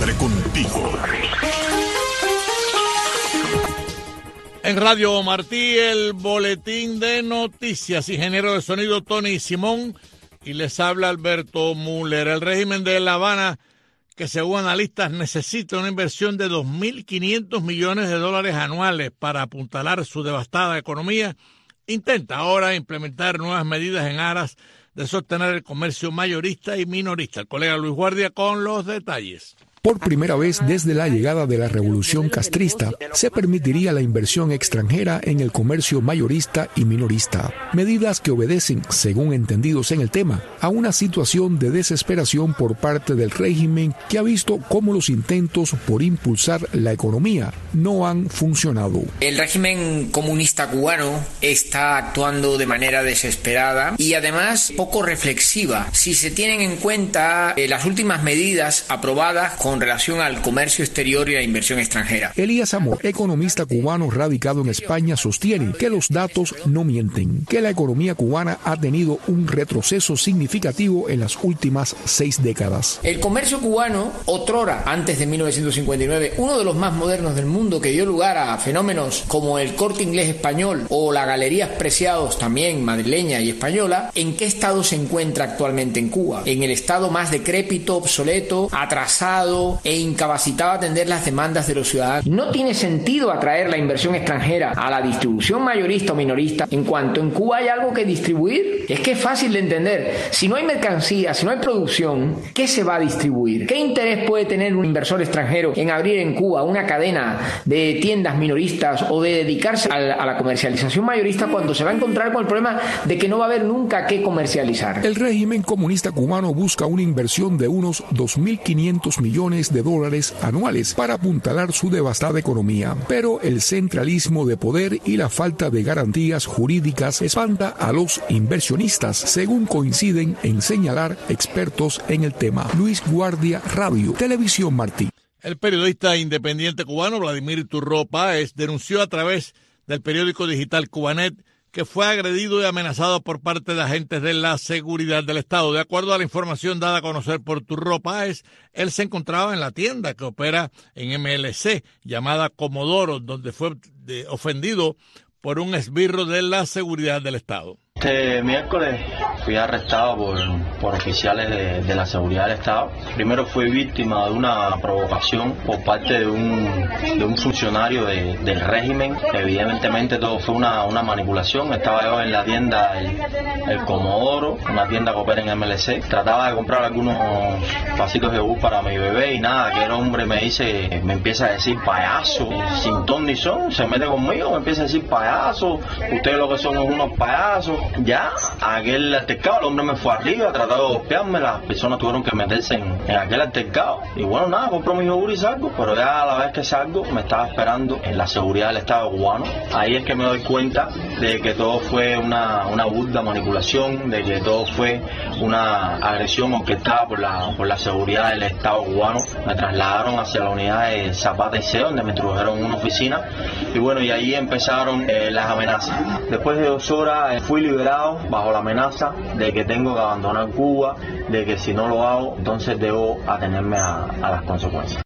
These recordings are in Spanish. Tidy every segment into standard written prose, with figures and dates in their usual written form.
Siempre contigo. En Radio Martí, el boletín de noticias. Ingeniero de sonido Tony Simón y les habla Alberto Müller. El régimen de La Habana, que según analistas necesita una inversión de $2.500 millones anuales para apuntalar su devastada economía, intenta ahora implementar nuevas medidas en aras de sostener el comercio mayorista y minorista. El colega Luis Guardia con los detalles. Por primera vez desde la llegada de la revolución castrista, se permitiría la inversión extranjera en el comercio mayorista y minorista, medidas que obedecen, según entendidos en el tema, a una situación de desesperación por parte del régimen que ha visto cómo los intentos por impulsar la economía no han funcionado. El régimen comunista cubano está actuando de manera desesperada y además poco reflexiva si se tienen en cuenta las últimas medidas aprobadas con relación al comercio exterior y la inversión extranjera. Elías Amor, economista cubano radicado en España, sostiene que los datos no mienten, que la economía cubana ha tenido un retroceso significativo en las últimas 6 décadas. El comercio cubano, otrora, antes de 1959, uno de los más modernos del mundo, que dio lugar a fenómenos como el Corte Inglés español o la Galerías Preciados, también madrileña y española, ¿en qué estado se encuentra actualmente en Cuba? En el estado más decrépito, obsoleto, atrasado e incapacitado a atender las demandas de los ciudadanos. No tiene sentido atraer la inversión extranjera a la distribución mayorista o minorista en cuanto en Cuba hay algo que distribuir. Es que es fácil de entender. Si no hay mercancía, si no hay producción, ¿qué se va a distribuir? ¿Qué interés puede tener un inversor extranjero en abrir en Cuba una cadena de tiendas minoristas o de dedicarse a la comercialización mayorista cuando se va a encontrar con el problema de que no va a haber nunca qué comercializar? El régimen comunista cubano busca una inversión de unos $2.500 millones anuales para apuntalar su devastada economía. Pero el centralismo de poder y la falta de garantías jurídicas espanta a los inversionistas, según coinciden en señalar expertos en el tema. Luis Guardia, Radio Televisión Martí. El periodista independiente cubano Vladimir Turró Páez denunció a través del periódico digital Cubanet que fue agredido y amenazado por parte de agentes de la seguridad del Estado. De acuerdo a la información dada a conocer por Turró Páez, él se encontraba en la tienda que opera en MLC, llamada Comodoro, donde fue ofendido por un esbirro de la seguridad del Estado. Este miércoles fui arrestado por oficiales de la seguridad del Estado. Primero fui víctima de una provocación por parte de un funcionario del régimen. Evidentemente todo fue una manipulación. Estaba yo en la tienda el Comodoro, una tienda que opera en MLC. Trataba de comprar algunos vasitos de bus para mi bebé y nada, aquel hombre me empieza a decir payaso, sin ton ni son, se mete conmigo, me empieza a decir payaso, ustedes lo que son es unos payasos. Ya, aquel altercado, el hombre me fue arriba, trató de golpearme, las personas tuvieron que meterse en aquel altercado. Y bueno, nada, compro mi yogur y salgo, pero ya a la vez que salgo me estaba esperando en la seguridad del Estado cubano. Ahí es que me doy cuenta de que todo fue una burda manipulación, de que todo fue una agresión orquestada por la seguridad del Estado cubano. Me trasladaron hacia la unidad de Zapata y C, donde me introdujeron en una oficina. Y bueno, y ahí empezaron las amenazas. Después de 2 horas fui liberado bajo la amenaza de que tengo que abandonar Cuba, de que si no lo hago, entonces debo atenerme a las consecuencias.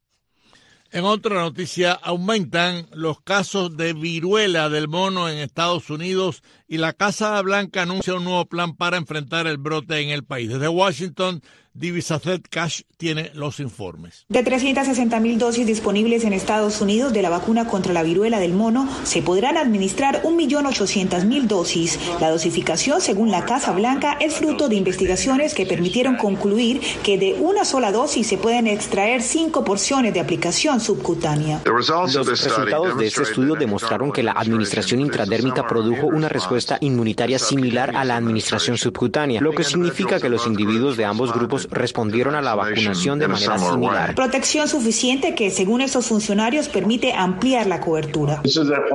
En otra noticia, aumentan los casos de viruela del mono en Estados Unidos y la Casa Blanca anuncia un nuevo plan para enfrentar el brote en el país. Desde Washington, Divisacet Cash tiene los informes. De 360.000 dosis disponibles en Estados Unidos de la vacuna contra la viruela del mono, se podrán administrar 1.800.000 dosis. La dosificación, según la Casa Blanca, es fruto de investigaciones que permitieron concluir que de una sola dosis se pueden extraer 5 porciones de aplicación subcutánea. Los resultados de este estudio demostraron que la administración intradérmica produjo una respuesta inmunitaria similar a la administración subcutánea, lo que significa que los individuos de ambos grupos respondieron a la vacunación de manera similar. Protección suficiente que, según estos funcionarios, permite ampliar la cobertura.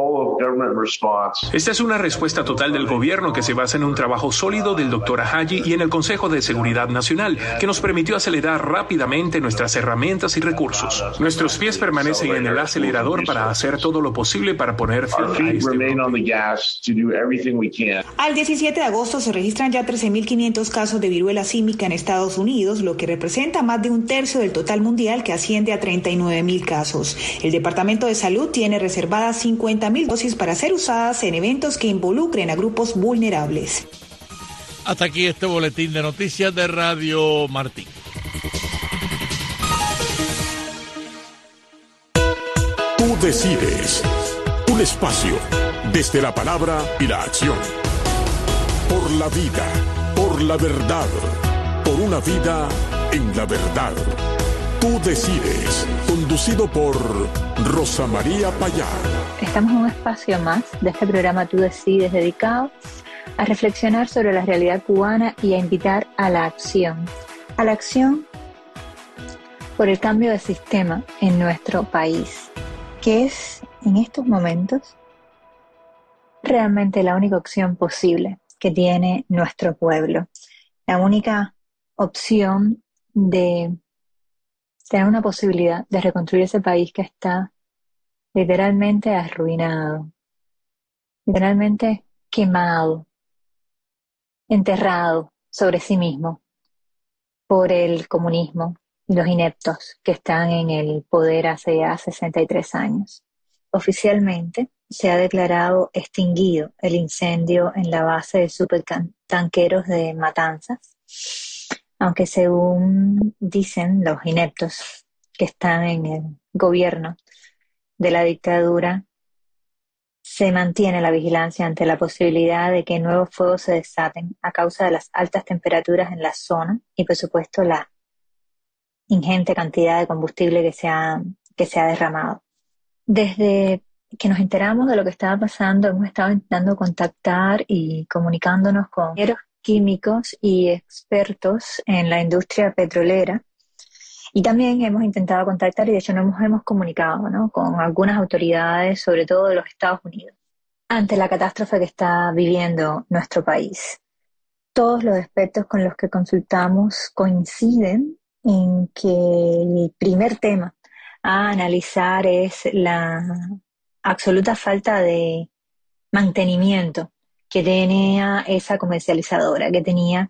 Esta es una respuesta total del gobierno que se basa en un trabajo sólido del Dr. Haji y en el Consejo de Seguridad Nacional, que nos permitió acelerar rápidamente nuestras herramientas y recursos. Nuestros pies permanecen en el acelerador para hacer todo lo posible para poner fin a este brote. Al 17 de agosto se registran ya 13.500 casos de viruela símica en Estados Unidos. Unidos, lo que representa más de un tercio del total mundial, que asciende a 39.000 casos. El Departamento de Salud tiene reservadas 50.000 dosis para ser usadas en eventos que involucren a grupos vulnerables. Hasta aquí este boletín de noticias de Radio Martí. Tú decides. Un espacio desde la palabra y la acción. Por la vida, por la verdad, por una vida en la verdad. Tú decides. Conducido por Rosa María Payá. Estamos en un espacio más de este programa Tú decides, dedicado a reflexionar sobre la realidad cubana y a invitar a la acción. A la acción por el cambio de sistema en nuestro país, que es en estos momentos realmente la única opción posible que tiene nuestro pueblo. La única opción de tener una posibilidad de reconstruir ese país que está literalmente arruinado, literalmente quemado, enterrado sobre sí mismo por el comunismo y los ineptos que están en el poder hace ya 63 años. Oficialmente se ha declarado extinguido el incendio en la base de supertanqueros de Matanzas, aunque según dicen los ineptos que están en el gobierno de la dictadura, se mantiene la vigilancia ante la posibilidad de que nuevos fuegos se desaten a causa de las altas temperaturas en la zona y, por supuesto, la ingente cantidad de combustible que se ha derramado. Desde que nos enteramos de lo que estaba pasando, hemos estado intentando contactar y comunicándonos con ingenieros químicos y expertos en la industria petrolera. Y también hemos intentado contactar, y de hecho nos hemos comunicado, ¿no?, con algunas autoridades, sobre todo de los Estados Unidos, ante la catástrofe que está viviendo nuestro país. Todos los expertos con los que consultamos coinciden en que el primer tema a analizar es la absoluta falta de mantenimiento que tenía esa comercializadora, que tenía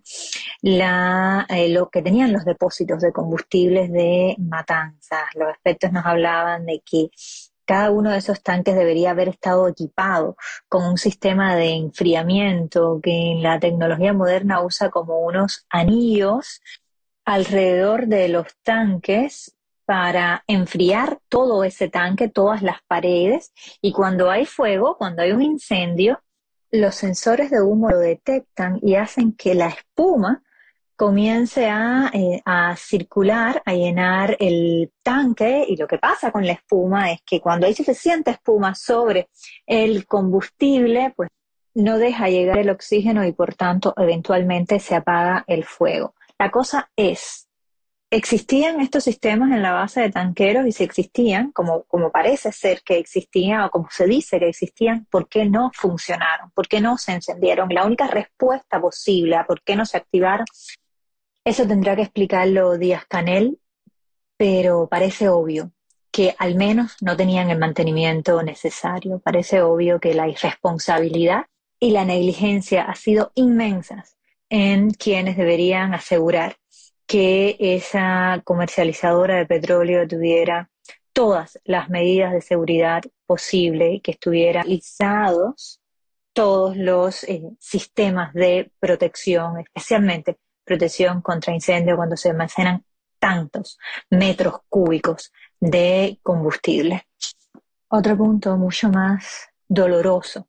lo que tenían los depósitos de combustibles de Matanzas. Los expertos nos hablaban de que cada uno de esos tanques debería haber estado equipado con un sistema de enfriamiento que en la tecnología moderna usa como unos anillos alrededor de los tanques para enfriar todo ese tanque, todas las paredes, y cuando hay fuego, cuando hay un incendio, los sensores de humo lo detectan y hacen que la espuma comience a circular, a llenar el tanque, y lo que pasa con la espuma es que cuando hay suficiente espuma sobre el combustible, pues no deja llegar el oxígeno y por tanto eventualmente se apaga el fuego. La cosa es, ¿existían estos sistemas en la base de tanqueros? Y si existían, como parece ser que existían, o como se dice que existían, ¿por qué no funcionaron? ¿Por qué no se encendieron? La única respuesta posible a por qué no se activaron, eso tendrá que explicarlo Díaz-Canel, pero parece obvio que al menos no tenían el mantenimiento necesario. Parece obvio que la irresponsabilidad y la negligencia ha sido inmensas en quienes deberían asegurar que esa comercializadora de petróleo tuviera todas las medidas de seguridad posible, que estuvieran realizados todos los sistemas de protección, especialmente protección contra incendio cuando se almacenan tantos metros cúbicos de combustible. Otro punto mucho más doloroso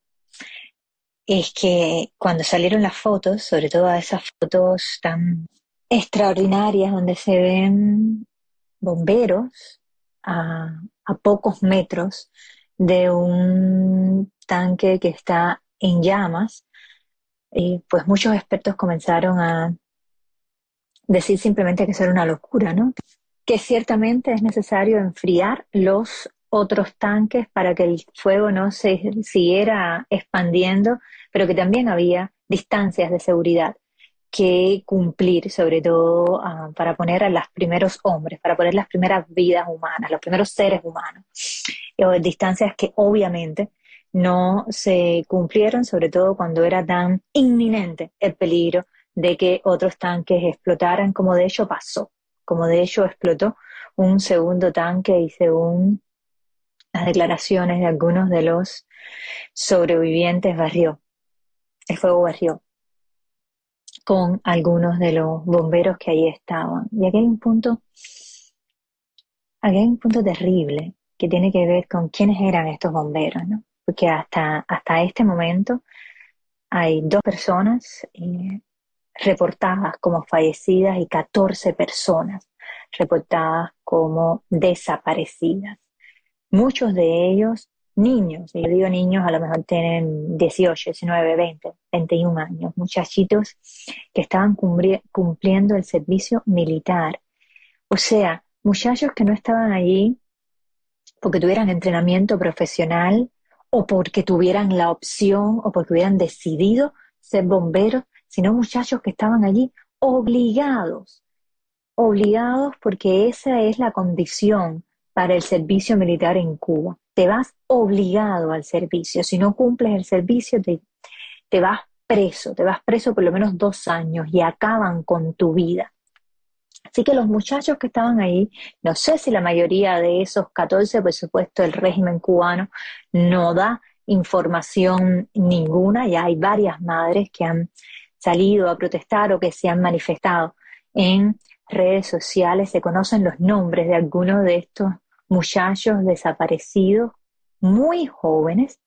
es que cuando salieron las fotos, sobre todo esas fotos tan extraordinarias donde se ven bomberos a pocos metros de un tanque que está en llamas, pues muchos expertos comenzaron a decir simplemente que eso era una locura, ¿no? Que ciertamente es necesario enfriar los otros tanques para que el fuego no se siguiera expandiendo, pero que también había distancias de seguridad que cumplir, sobre todo para poner a los primeros hombres, para poner las primeras vidas humanas, los primeros seres humanos. Distancias que obviamente no se cumplieron, sobre todo cuando era tan inminente el peligro de que otros tanques explotaran, como de hecho pasó, como de hecho explotó un segundo tanque y según las declaraciones de algunos de los sobrevivientes el fuego barrió con algunos de los bomberos que ahí estaban. Y aquí hay un punto terrible que tiene que ver con quiénes eran estos bomberos, ¿no? Porque hasta este momento hay 2 personas reportadas como fallecidas y 14 personas reportadas como desaparecidas. Muchos de ellos niños, y yo digo niños, a lo mejor tienen 18, 19, 20, 21 años, muchachitos que estaban cumpliendo el servicio militar. O sea, muchachos que no estaban allí porque tuvieran entrenamiento profesional o porque tuvieran la opción o porque hubieran decidido ser bomberos, sino muchachos que estaban allí obligados porque esa es la condición para el servicio militar en Cuba. Te vas obligado al servicio. Si no cumples el servicio, te vas preso por lo menos 2 años y acaban con tu vida. Así que los muchachos que estaban ahí, no sé si la mayoría de esos 14, por supuesto, el régimen cubano no da información ninguna, ya hay varias madres que han salido a protestar o que se han manifestado en redes sociales, se conocen los nombres de algunos de estos muchachos desaparecidos, muy jóvenes,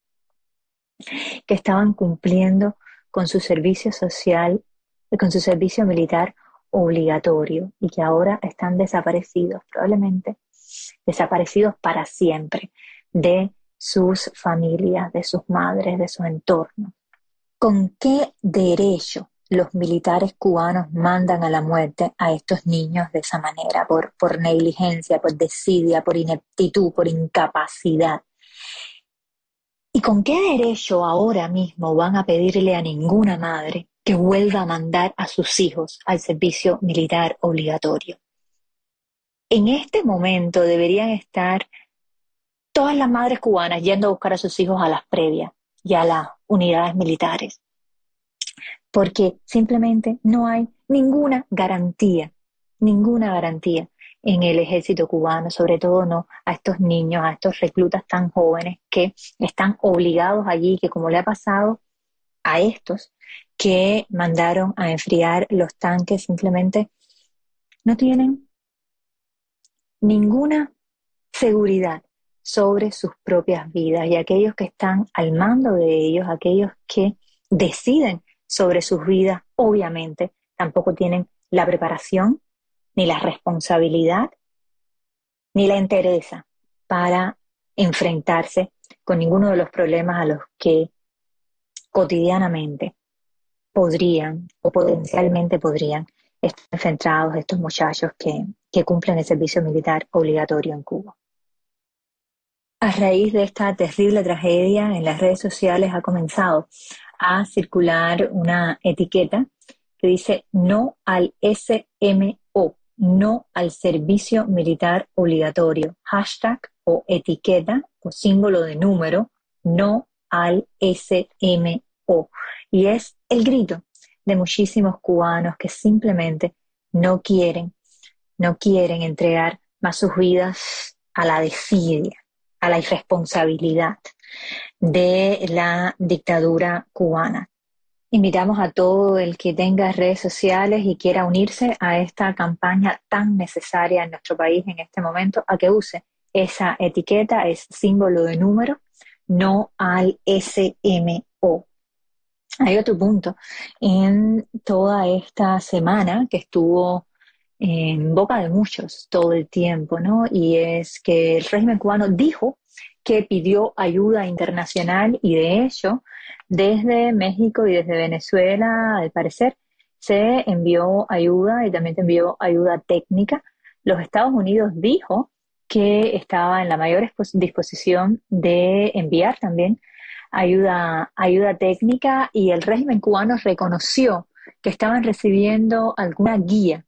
que estaban cumpliendo con su servicio social, con su servicio militar obligatorio y que ahora están desaparecidos, probablemente desaparecidos para siempre de sus familias, de sus madres, de su entorno. ¿Con qué derecho los militares cubanos mandan a la muerte a estos niños de esa manera? Por negligencia, por desidia, por ineptitud, por incapacidad. ¿Y con qué derecho ahora mismo van a pedirle a ninguna madre que vuelva a mandar a sus hijos al servicio militar obligatorio? En este momento deberían estar todas las madres cubanas yendo a buscar a sus hijos a las previas y a las unidades militares, porque simplemente no hay ninguna garantía en el ejército cubano, sobre todo no a estos niños, a estos reclutas tan jóvenes que están obligados allí, que como le ha pasado a estos que mandaron a enfriar los tanques, simplemente no tienen ninguna seguridad sobre sus propias vidas, y aquellos que están al mando de ellos, aquellos que deciden sobre sus vidas, obviamente tampoco tienen la preparación, ni la responsabilidad, ni la entereza para enfrentarse con ninguno de los problemas a los que cotidianamente podrían o potencialmente podrían estar enfrentados estos muchachos que cumplen el servicio militar obligatorio en Cuba. A raíz de esta terrible tragedia, en las redes sociales ha comenzado a circular una etiqueta que dice no al SMO, no al servicio militar obligatorio, hashtag o etiqueta o símbolo de número, no al SMO. Y es el grito de muchísimos cubanos que simplemente no quieren entregar más sus vidas a la desidia, a la irresponsabilidad de la dictadura cubana. Invitamos a todo el que tenga redes sociales y quiera unirse a esta campaña tan necesaria en nuestro país en este momento, a que use esa etiqueta, ese símbolo de número, no al SMO. Hay otro punto en toda esta semana que estuvo en boca de muchos todo el tiempo, ¿no? Y es que el régimen cubano dijo que pidió ayuda internacional y de hecho desde México y desde Venezuela, al parecer, se envió ayuda y también se envió ayuda técnica. Los Estados Unidos dijo que estaba en la mayor disposición de enviar también ayuda técnica, y el régimen cubano reconoció que estaban recibiendo alguna guía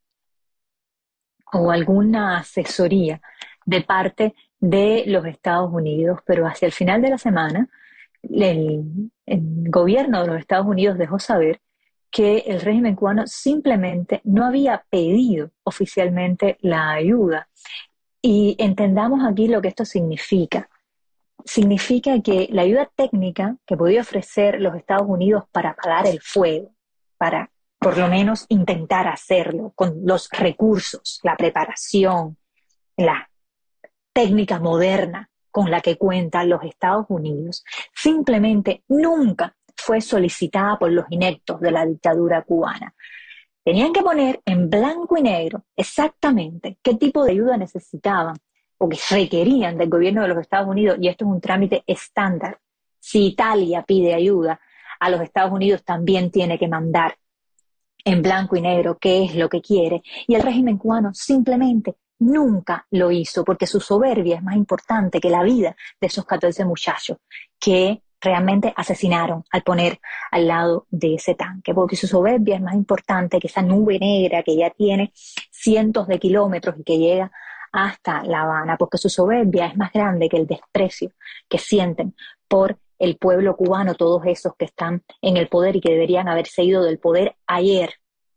o alguna asesoría de parte de los Estados Unidos, pero hacia el final de la semana el gobierno de los Estados Unidos dejó saber que el régimen cubano simplemente no había pedido oficialmente la ayuda. Y entendamos aquí lo que esto significa. Significa que la ayuda técnica que podía ofrecer los Estados Unidos para apagar el fuego, para por lo menos intentar hacerlo con los recursos, la preparación, la técnica moderna con la que cuentan los Estados Unidos, simplemente nunca fue solicitada por los ineptos de la dictadura cubana. Tenían que poner en blanco y negro exactamente qué tipo de ayuda necesitaban o que requerían del gobierno de los Estados Unidos, y esto es un trámite estándar. Si Italia pide ayuda, a los Estados Unidos también tiene que mandar en blanco y negro qué es lo que quiere, y el régimen cubano simplemente nunca lo hizo, porque su soberbia es más importante que la vida de esos 14 muchachos que realmente asesinaron al poner al lado de ese tanque, porque su soberbia es más importante que esa nube negra que ya tiene cientos de kilómetros y que llega hasta La Habana, porque su soberbia es más grande que el desprecio que sienten por el pueblo cubano, todos esos que están en el poder y que deberían haberse ido del poder ayer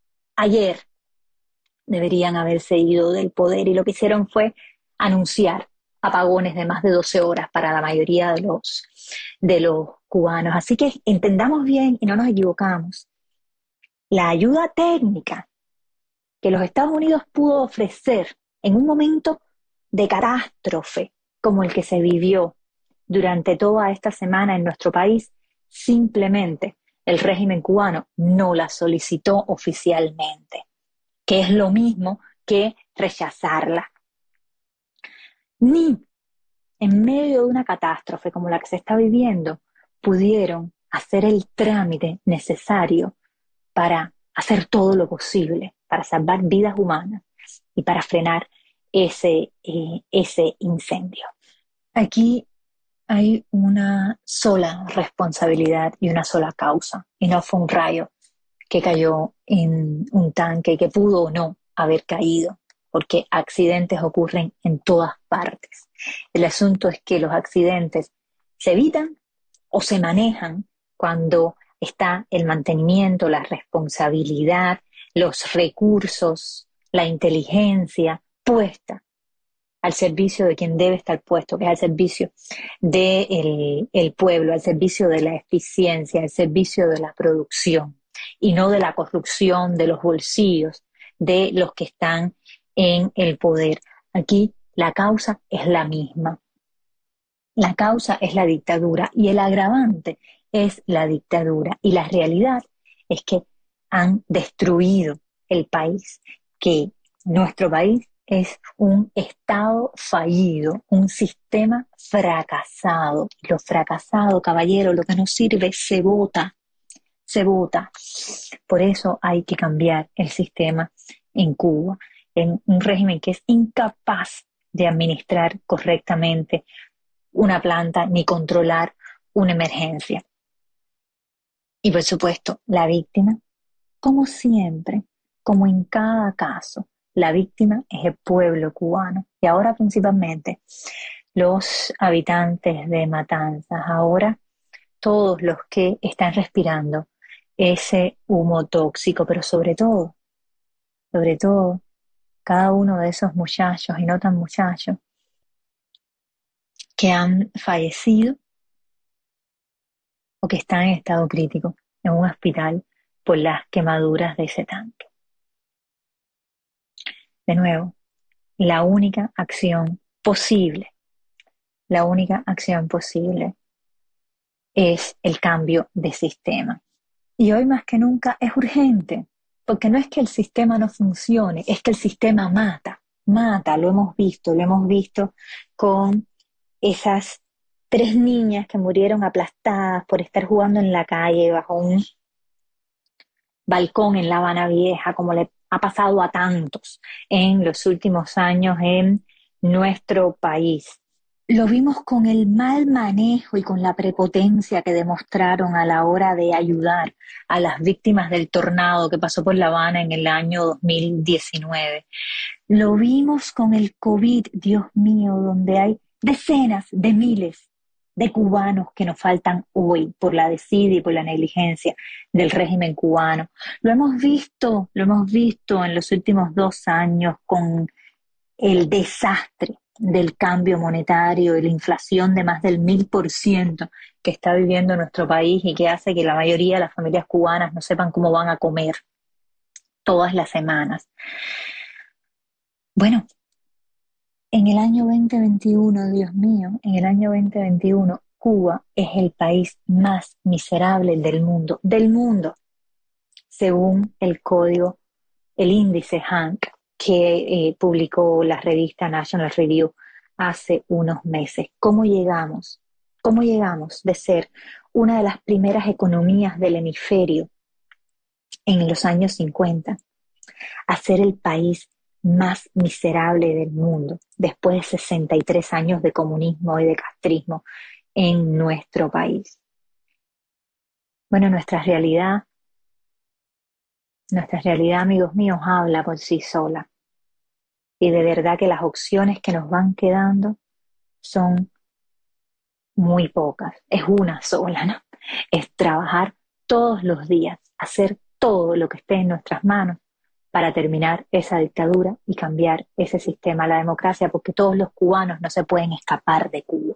deberían haberse ido del poder, y lo que hicieron fue anunciar apagones de más de 12 horas para la mayoría de los cubanos. Así que entendamos bien y no nos equivocamos. La ayuda técnica que los Estados Unidos pudo ofrecer en un momento de catástrofe como el que se vivió durante toda esta semana en nuestro país, simplemente el régimen cubano no la solicitó oficialmente, que es lo mismo que rechazarla. Ni en medio de una catástrofe como la que se está viviendo pudieron hacer el trámite necesario para hacer todo lo posible, para salvar vidas humanas y para frenar ese incendio. Aquí hay una sola responsabilidad y una sola causa, y no fue un rayo que cayó en un tanque que pudo o no haber caído, porque accidentes ocurren en todas partes. El asunto es que los accidentes se evitan o se manejan cuando está el mantenimiento, la responsabilidad, los recursos, la inteligencia puesta al servicio de quien debe estar puesto, que es al servicio del pueblo, al servicio de la eficiencia, al servicio de la producción, y no de la corrupción de los bolsillos de los que están en el poder. Aquí la causa es la misma. La causa es la dictadura y el agravante es la dictadura. Y la realidad es que han destruido el país, que nuestro país es un Estado fallido, un sistema fracasado. Y lo fracasado, caballero, lo que no sirve se vota. Se vota. Por eso hay que cambiar el sistema en Cuba, en un régimen que es incapaz de administrar correctamente una planta ni controlar una emergencia. Y por supuesto, la víctima, como siempre, como en cada caso, la víctima es el pueblo cubano, y ahora principalmente los habitantes de Matanzas, ahora todos los que están respirando ese humo tóxico, pero sobre todo, cada uno de esos muchachos y no tan muchachos que han fallecido o que están en estado crítico en un hospital por las quemaduras de ese tanque. De nuevo, la única acción posible es el cambio de sistema. Y hoy más que nunca es urgente, porque no es que el sistema no funcione, es que el sistema mata, lo hemos visto con esas 3 niñas que murieron aplastadas por estar jugando en la calle bajo un balcón en La Habana Vieja, como le ha pasado a tantos en los últimos años en nuestro país. Lo vimos con el mal manejo y con la prepotencia que demostraron a la hora de ayudar a las víctimas del tornado que pasó por La Habana en el año 2019. Lo vimos con el COVID, Dios mío, donde hay decenas de miles de cubanos que nos faltan hoy por la desidia y por la negligencia del régimen cubano. Lo hemos visto en los últimos 2 años con el desastre del cambio monetario y la inflación de más del 1000% que está viviendo nuestro país y que hace que la mayoría de las familias cubanas no sepan cómo van a comer todas las semanas. Bueno, en el año 2021, Dios mío, en el año 2021, Cuba es el país más miserable del mundo, según el código, el índice HANC que publicó la revista National Review hace unos meses. ¿Cómo llegamos? ¿Cómo llegamos de ser una de las primeras economías del hemisferio en los años 50 a ser el país más miserable del mundo después de 63 años de comunismo y de castrismo en nuestro país? Bueno, nuestra realidad, amigos míos, habla por sí sola. Y de verdad que las opciones que nos van quedando son muy pocas. Es una sola, ¿no? Es trabajar todos los días, hacer todo lo que esté en nuestras manos para terminar esa dictadura y cambiar ese sistema a la democracia, porque todos los cubanos no se pueden escapar de Cuba.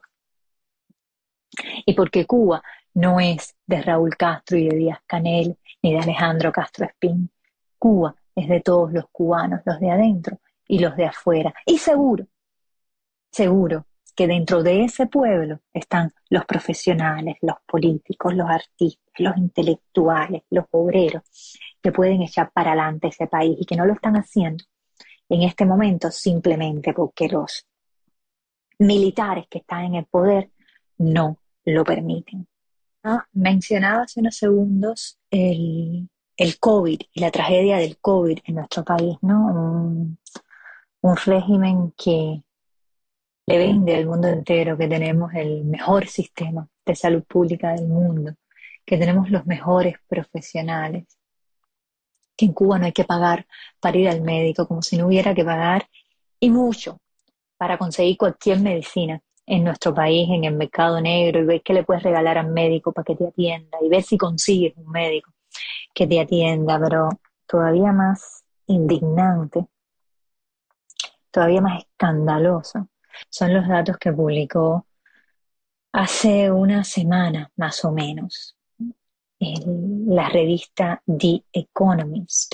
Y porque Cuba no es de Raúl Castro y de Díaz-Canel, ni de Alejandro Castro Espín. Cuba es de todos los cubanos, los de adentro y los de afuera. Y seguro que dentro de ese pueblo están los profesionales, los políticos, los artistas, los intelectuales, los obreros, que pueden echar para adelante ese país y que no lo están haciendo en este momento simplemente porque los militares que están en el poder no lo permiten. Mencionaba hace unos segundos el COVID y la tragedia del COVID en nuestro país, ¿no? Un régimen que le vende al mundo entero que tenemos el mejor sistema de salud pública del mundo, que tenemos los mejores profesionales, que en Cuba no hay que pagar para ir al médico, como si no hubiera que pagar, y mucho para conseguir cualquier medicina en nuestro país, en el mercado negro, y ver qué le puedes regalar al médico para que te atienda, y ver si consigues un médico que te atienda. Pero todavía más indignante, todavía más escandaloso, son los datos que publicó hace una semana más o menos la revista The Economist,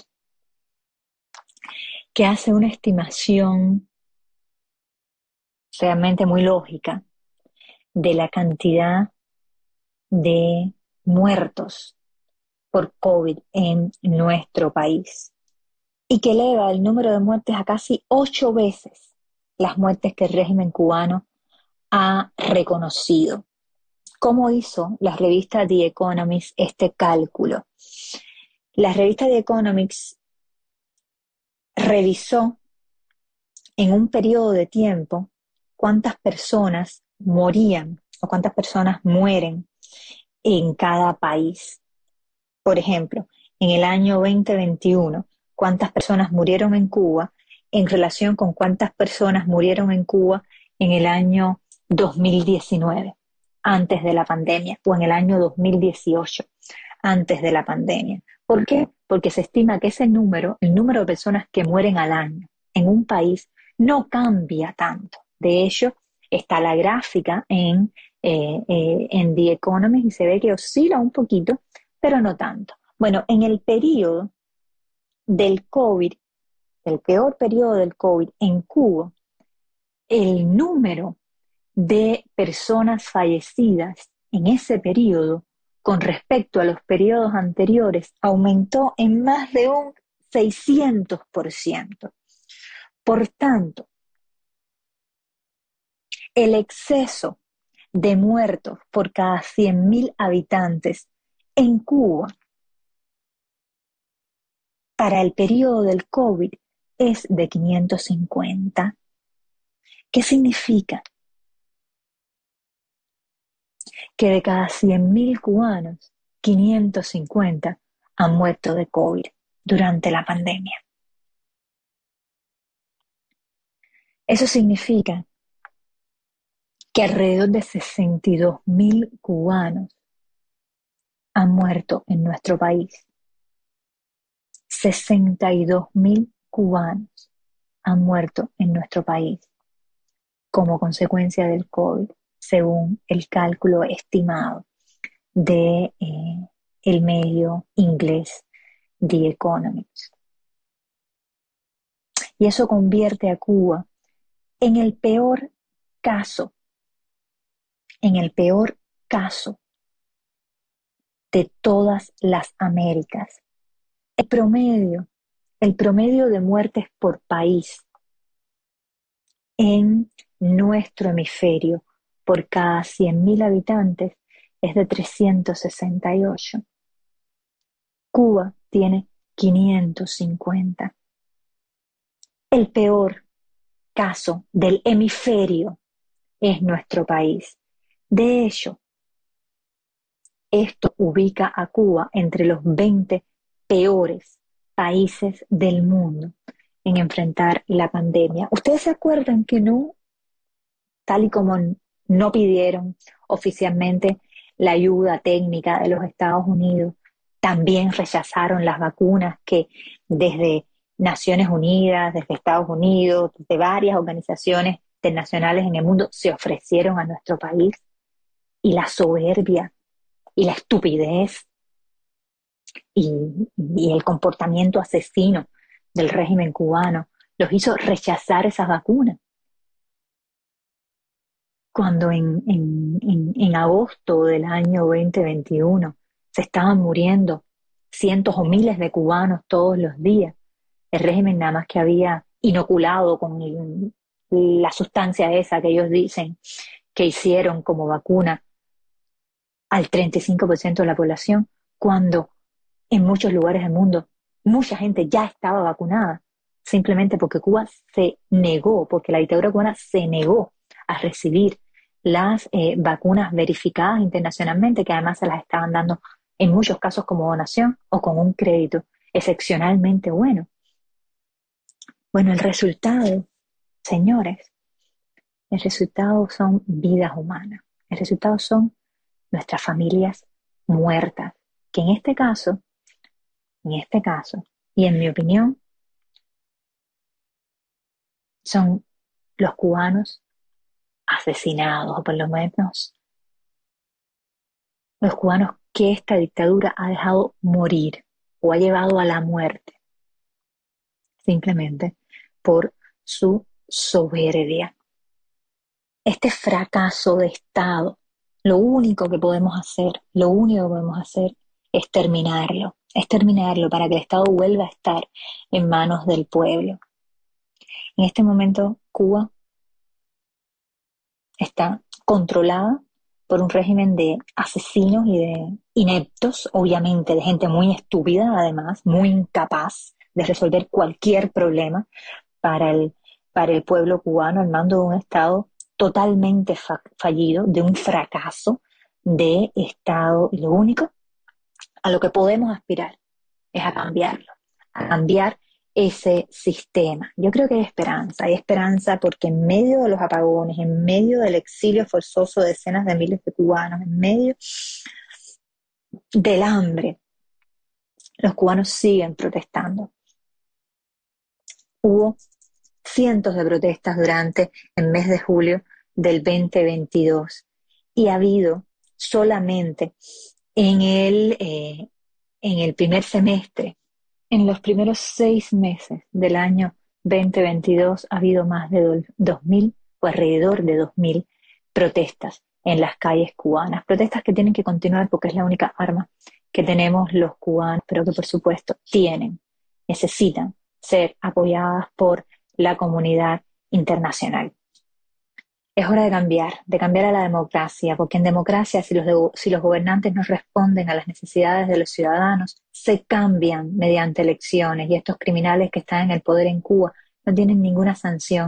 que hace una estimación realmente muy lógica de la cantidad de muertos por COVID en nuestro país, y que eleva el número de muertes a casi 8 veces las muertes que el régimen cubano ha reconocido. ¿Cómo hizo la revista The Economist este cálculo? La revista The Economist revisó en un periodo de tiempo cuántas personas morían o cuántas personas mueren en cada país. Por ejemplo, en el año 2021, cuántas personas murieron en Cuba en relación con cuántas personas murieron en Cuba en el año 2019, antes de la pandemia, o en el año 2018, antes de la pandemia. ¿Por qué? Porque se estima que ese número, el número de personas que mueren al año en un país, no cambia tanto. De hecho, está la gráfica en The Economist y se ve que oscila un poquito, pero no tanto. Bueno, en el periodo del COVID, el peor periodo del COVID en Cuba, el número de personas fallecidas en ese periodo con respecto a los periodos anteriores aumentó en más de un 600%. Por tanto, el exceso de muertos por cada 100.000 habitantes en Cuba para el periodo del COVID es de 550. ¿Qué significa? Que de cada 100.000 cubanos, 550 han muerto de COVID durante la pandemia. Eso significa que alrededor de 62.000 cubanos han muerto en nuestro país. 62.000 cubanos han muerto en nuestro país como consecuencia del COVID, según el cálculo estimado de el medio inglés The Economist. Y eso convierte a Cuba en el peor caso de todas las Américas. El promedio de muertes por país en nuestro hemisferio por cada 100.000 habitantes es de 368. Cuba tiene 550. El peor caso del hemisferio es nuestro país. De hecho, esto ubica a Cuba entre los 20 peores países del mundo en enfrentar la pandemia. ¿Ustedes se acuerdan que no, tal y como no pidieron oficialmente la ayuda técnica de los Estados Unidos, también rechazaron las vacunas que desde Naciones Unidas, desde Estados Unidos, de varias organizaciones internacionales en el mundo se ofrecieron a nuestro país? Y la soberbia y la estupidez y el comportamiento asesino del régimen cubano los hizo rechazar esas vacunas. Cuando en agosto del año 2021 se estaban muriendo cientos o miles de cubanos todos los días, el régimen nada más que había inoculado con la sustancia esa que ellos dicen que hicieron como vacuna al 35% de la población, cuando en muchos lugares del mundo mucha gente ya estaba vacunada, simplemente porque Cuba se negó, porque la dictadura cubana se negó a recibir las vacunas verificadas internacionalmente, que además se las estaban dando en muchos casos como donación o con un crédito excepcionalmente bueno. Bueno, el resultado, señores, el resultado son vidas humanas, el resultado son nuestras familias muertas, que en este caso, y en mi opinión, son los cubanos asesinados, o por lo menos los cubanos que esta dictadura ha dejado morir o ha llevado a la muerte, simplemente por su soberbia. Este fracaso de Estado, lo único que podemos hacer es terminarlo para que el Estado vuelva a estar en manos del pueblo. En este momento, Cuba está controlada por un régimen de asesinos y de ineptos, obviamente, de gente muy estúpida, además, muy incapaz de resolver cualquier problema para el pueblo cubano, al mando de un Estado totalmente fallido, de un fracaso de Estado. Y lo único a lo que podemos aspirar es a cambiarlo, a cambiar ese sistema. Yo creo que hay esperanza porque en medio de los apagones, en medio del exilio forzoso de decenas de miles de cubanos, en medio del hambre, los cubanos siguen protestando. Hubo cientos de protestas durante el mes de julio del 2022 y ha habido solamente en el primer semestre, en los primeros 6 meses del año 2022 ha habido más de 2.000 o alrededor de 2.000 protestas en las calles cubanas. Protestas que tienen que continuar porque es la única arma que tenemos los cubanos, pero que por supuesto necesitan ser apoyadas por la comunidad internacional. Es hora de cambiar a la democracia, porque en democracia, si los gobernantes no responden a las necesidades de los ciudadanos, se cambian mediante elecciones, y estos criminales que están en el poder en Cuba no tienen ninguna sanción